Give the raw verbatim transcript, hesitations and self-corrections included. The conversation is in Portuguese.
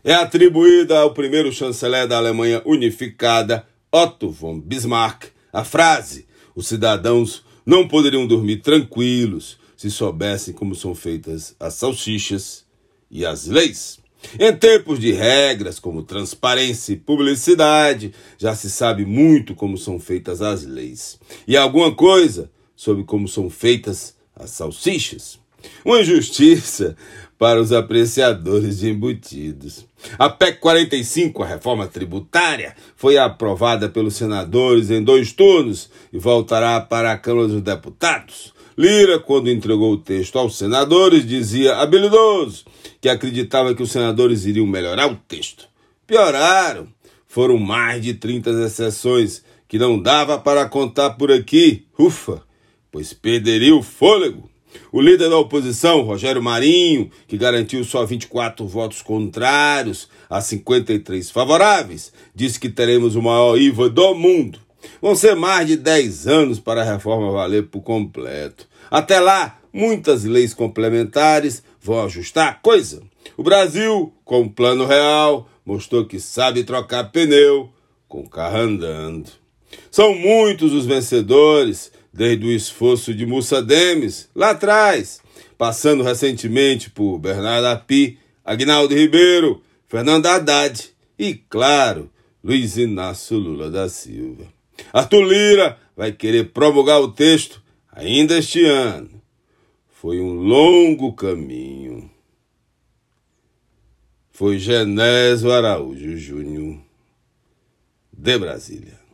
é atribuída ao primeiro chanceler da Alemanha unificada, Otto von Bismarck, a frase: os cidadãos não poderiam dormir tranquilos se soubessem como são feitas as salsichas e as leis. Em tempos de regras como transparência e publicidade, já se sabe muito como são feitas as leis e alguma coisa sobre como são feitas as salsichas. Uma injustiça para os apreciadores de embutidos. A P E C quarenta e cinco, a reforma tributária, foi aprovada pelos senadores em dois turnos e voltará para a Câmara dos Deputados. Lira, quando entregou o texto aos senadores, dizia habilidoso que acreditava que os senadores iriam melhorar o texto. Pioraram. Foram mais de trinta exceções que não dava para contar por aqui. Ufa, pois perderia o fôlego. O líder da oposição, Rogério Marinho, que garantiu só vinte e quatro votos contrários a cinquenta e três favoráveis, disse que teremos o maior I V A do mundo. Vão ser mais de dez anos para a reforma valer por completo. Até lá, muitas leis complementares vão ajustar a coisa. O Brasil, com o Plano Real, mostrou que sabe trocar pneu com o carro andando. São muitos os vencedores, desde o esforço de Mussa Demes, lá atrás, passando recentemente por Bernardo Api, Aguinaldo Ribeiro, Fernando Haddad e, claro, Luiz Inácio Lula da Silva. Arthur Lira vai querer promulgar o texto ainda este ano. Foi um longo caminho. Foi Genésio Araújo Júnior, de Brasília.